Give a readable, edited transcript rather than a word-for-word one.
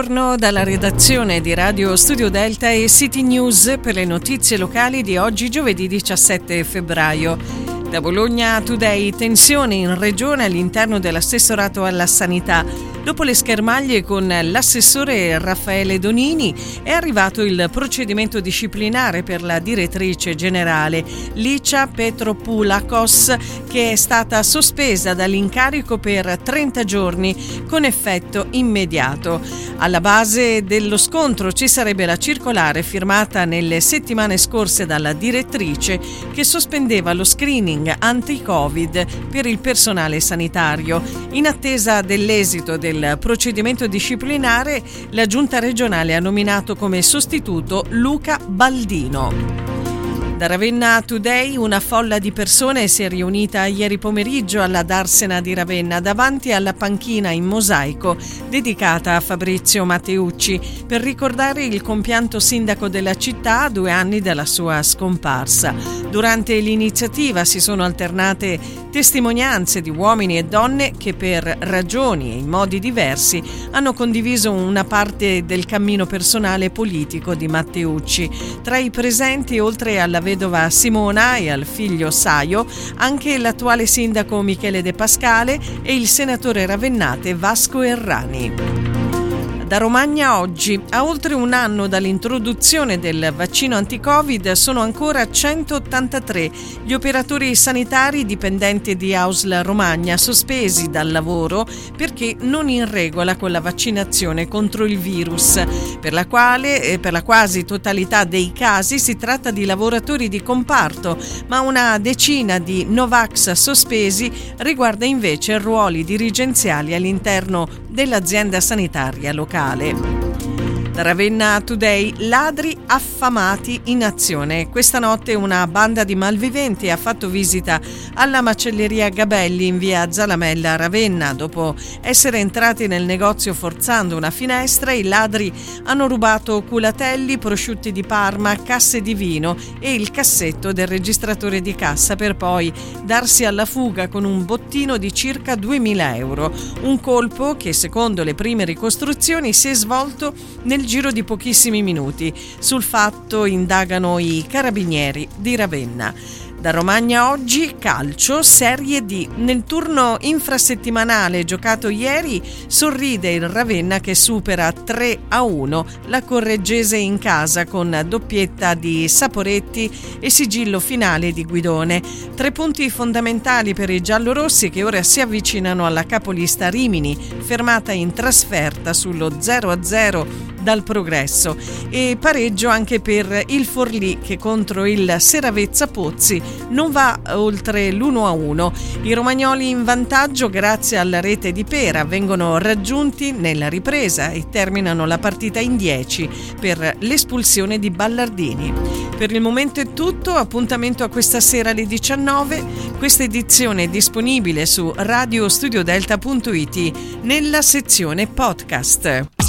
Buongiorno dalla redazione di Radio Studio Delta e City News per le notizie locali di oggi, giovedì 17 febbraio. Da Bologna Today, tensione in regione all'interno dell'assessorato alla sanità. Dopo le schermaglie con l'assessore Raffaele Donini è arrivato il procedimento disciplinare per la direttrice generale Licia Petropoulakos, che è stata sospesa dall'incarico per 30 giorni con effetto immediato. Alla base dello scontro ci sarebbe la circolare firmata nelle settimane scorse dalla direttrice che sospendeva lo screening anti-Covid per il personale sanitario. In attesa dell'esito del procedimento disciplinare, la Giunta regionale ha nominato come sostituto Luca Baldino. Da Ravenna Today, una folla di persone si è riunita ieri pomeriggio alla Darsena di Ravenna davanti alla panchina in mosaico dedicata a Fabrizio Matteucci per ricordare il compianto sindaco della città a 2 anni dalla sua scomparsa. Durante l'iniziativa si sono alternate testimonianze di uomini e donne che per ragioni e in modi diversi hanno condiviso una parte del cammino personale e politico di Matteucci. Tra i presenti, oltre alla vedova Simona e al figlio Saio, anche l'attuale sindaco Michele De Pascale e il senatore ravennate Vasco Errani. Da Romagna oggi, a oltre un anno dall'introduzione del vaccino anti-Covid, sono ancora 183 gli operatori sanitari dipendenti di AUSL Romagna sospesi dal lavoro perché non in regola con la vaccinazione contro il virus, per la quasi totalità dei casi si tratta di lavoratori di comparto, ma una decina di Novax sospesi riguarda invece ruoli dirigenziali all'interno dell'azienda sanitaria locale. Da Ravenna Today, ladri affamati in azione. Questa notte una banda di malviventi ha fatto visita alla macelleria Gabelli in via Zalamella a Ravenna. Dopo essere entrati nel negozio forzando una finestra, i ladri hanno rubato culatelli, prosciutti di Parma, casse di vino e il cassetto del registratore di cassa per poi darsi alla fuga con un bottino di circa 2.000 euro. Un colpo che, secondo le prime ricostruzioni, si è svolto nel giro di pochissimi minuti. Sul fatto indagano i carabinieri di Ravenna. Da Romagna oggi, calcio, Serie D. Nel turno infrasettimanale giocato ieri sorride il Ravenna che supera 3-1 la Correggese in casa con doppietta di Saporetti e sigillo finale di Guidone. 3 punti fondamentali per i giallorossi che ora si avvicinano alla capolista Rimini, fermata in trasferta sullo 0-0 dal Progresso, e pareggio anche per il Forlì che contro il Seravezza Pozzi non va oltre l'1-1. I romagnoli in vantaggio grazie alla rete di Pera vengono raggiunti nella ripresa e terminano la partita in 10 per l'espulsione di Ballardini. Per il momento è tutto, appuntamento a questa sera alle 19. Questa edizione è disponibile su radiostudiodelta.it nella sezione podcast.